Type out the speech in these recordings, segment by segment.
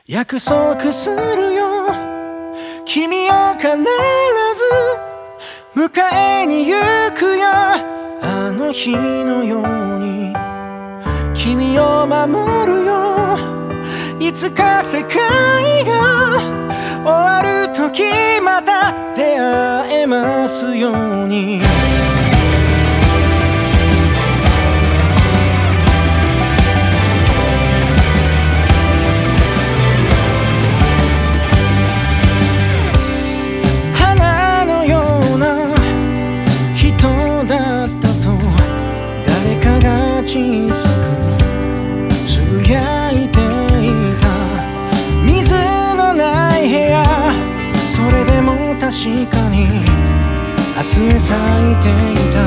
約束するよ、君を必ず迎えに行くよ。あの日のように君を守るよ。いつか世界が終わる時また出会えますように。花のような人だったと誰かが小さくつぶやいていた。水のない部屋、それでも確かに明日へ咲いていた。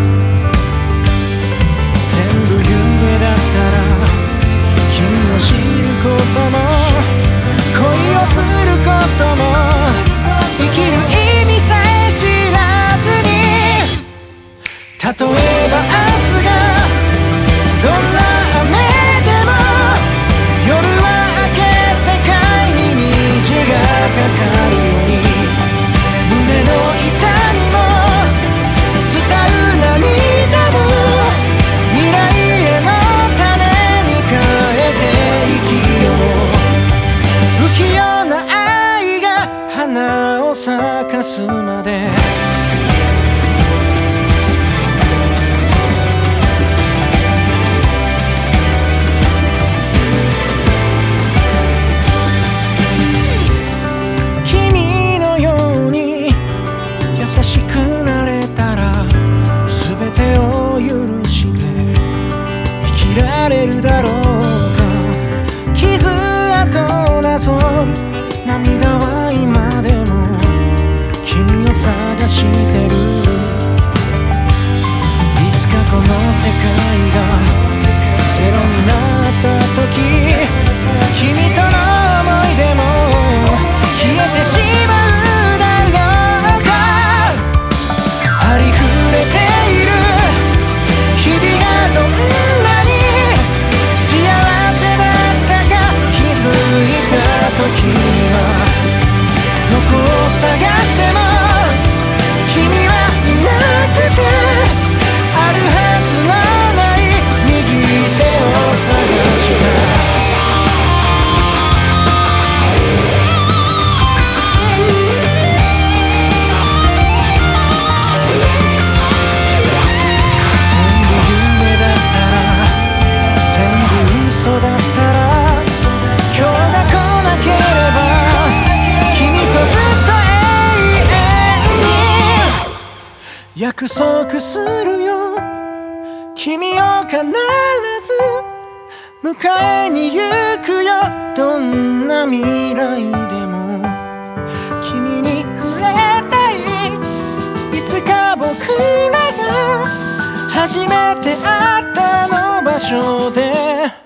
全部夢だったら君を知ることも恋をすることも生きる意味さえ知らずに、例えば明日がどんな雨でも夜は明け世界に虹がかかるように、胸の痛みも伝う涙も未来への種に変えて生きよう。不器用な愛が花を咲かすまで。優しくなれたら全てを許して生きられるだろうか。傷跡なぞ涙は今でも君を探してる。いつかこの世界がゼロになった時、君との思い出も消えてしまう。ありふれている日々がどんなに幸せだったか気づいた時には、どこを探しても君はいなくて、あるはずのない右手を探した。そうだったら今日が来なければ君とずっと永遠に。約束するよ、君を必ず迎えに行くよ。どんな未来でも君に触れたい。いつか僕らが初めて会ったあの場所で